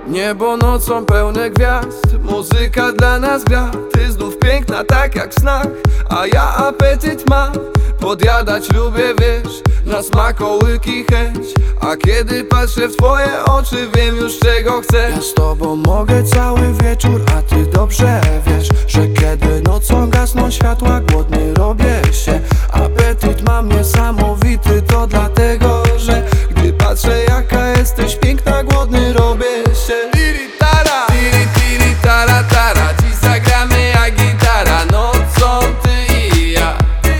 Niebo nocą pełne gwiazd, muzyka dla nas gra. Ty znów piękna tak jak w snach, a ja apetyt mam. Podjadać lubię, wiesz, na smakołyki chęć. A kiedy patrzę w twoje oczy, wiem już czego chcę. Ja z tobą mogę cały wieczór, a ty dobrze wiesz, że kiedy nocą gasną światła, głodny robię się. Apetyt mam niesamowity, to dlatego, że gdy patrzę jaka jesteś piękna, głodny robię się. Tiri tara, tiri tiri tara tara, dziś zagramy jak gitara. Nocą ty i ja,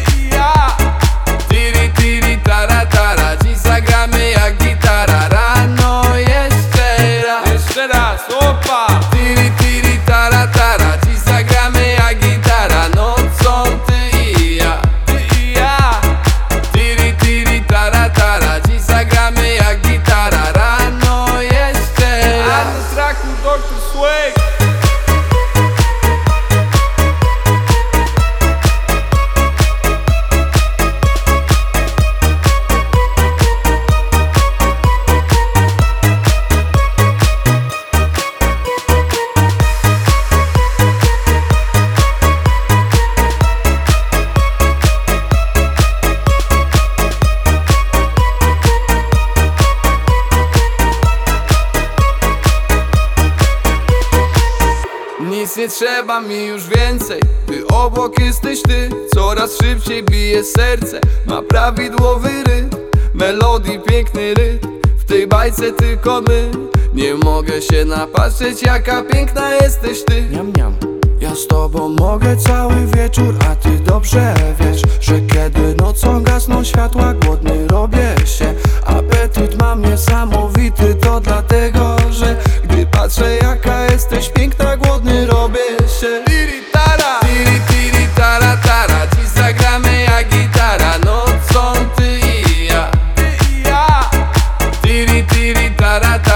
tiri tiri tara tara, dziś zagramy jak gitara. Rano jeszcze raz, opa. Tiri tiri tara tara, dziś zagramy jak gitara. Nocą ty i ja, tiri tiri tara tara, dziś zagramy jak gitara. Rano jeszcze raz. A na traku Dr. Swag. Nic nie trzeba mi już więcej, by obok jesteś ty. Coraz szybciej bije serce, ma prawidłowy rytm, melodii piękny rytm. W tej bajce tylko my. Nie mogę się napatrzeć jaka piękna jesteś ty. Niam, niam. Ja z tobą mogę cały wieczór, a ty dobrze wiesz, że kiedy nocą gasną światła, głodny robię się. Apetyt mam niesamowity, to dlatego, że gdy patrzę jaka jesteś piękna, głodny robię się. Tiri tara, tiri tiri tara tara, dziś zagramy jak gitara. Nocą ty i ja, tiri tiri tara tara.